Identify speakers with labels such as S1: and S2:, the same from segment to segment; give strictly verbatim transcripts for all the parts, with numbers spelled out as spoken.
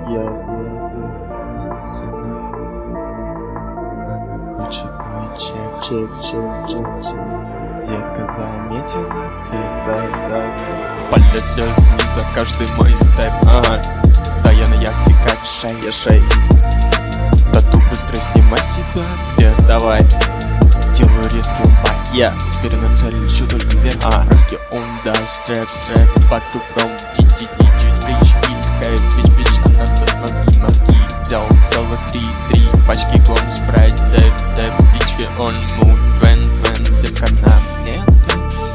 S1: я, я, со мной. Она хочет мой чек, чек, чек, чек, чек. Детка заметила цель, да, да.
S2: Палится снизу каждый мой степ. Ага. Да я на яхте как шей, я шей. Тату быстро снимай себя вверх, давай. Делаю резкий умпай, я yeah. Теперь на цель лечу только вверх. А, руки он да, стрэп, стрэп. Бату from ди-ди-ди-ди, сплич, хит, хэйв, бич, бич. Она даст мозги, мозги. Взял целых три, три пачки гон, спрайт, дэп, дэп. Бички он мув, двен, двен. Детка на мне тянет.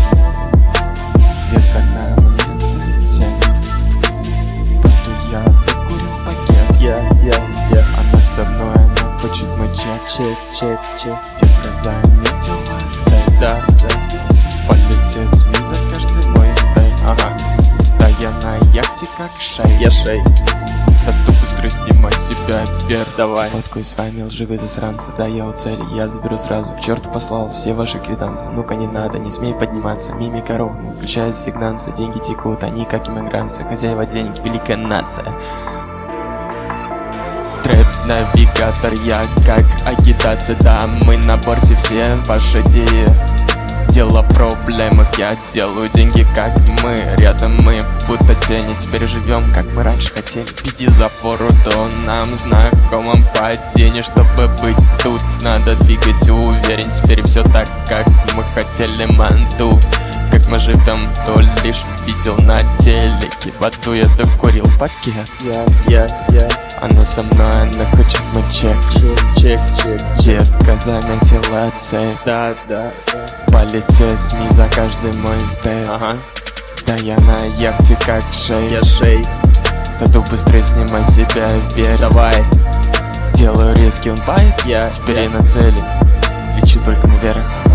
S2: Детка на мне тянет. Бату я докурил пакет.
S1: Я, я, я.
S2: Она со мной, она хочет мой чек,
S1: чек, чек, чек.
S2: Детка заметила цель, да, да. Полетел СМИ за каждый мой стейк. Ага. Да я на яхте как шей,
S1: я шей.
S2: Тату быстро снимай себя вверх, давай.
S1: Фоткаю с вами лживые засранцы. Да я у цели, я заберу сразу. К черту послал все ваши квитанции. Ну-ка не надо, не смей подниматься. Мимика рухнул, включая сигнанцы. Деньги текут, они как иммигранцы. Хозяева денег, великая нация.
S2: Трэп-навигатор, я как агитация. Да, мы на борте, все ваши идеи. Дело в проблемах, я делаю деньги, как мы. Рядом мы, будто тени. Теперь живем, как мы раньше хотели. Пизди за фору, то нам знакомом падении. Чтобы быть тут, надо двигать уверен. Теперь все так, как мы хотели, манту. Как мы живем, то лишь видел на телеке. В аду я докурил пакет.
S1: Я, я, я.
S2: Она со мной, она хочет мой чек.
S1: Чек, чек, чек.
S2: Детка заметила цель.
S1: Да, да, да.
S2: Полетел СМИ за каждый мой стейк. Ага. Да я на яхте как шей,
S1: я шей.
S2: Тату быстрее снимай себя вверх, давай. Делаю резкий он байт,
S1: я,
S2: теперь
S1: я.
S2: я на цели. Лечу только наверх.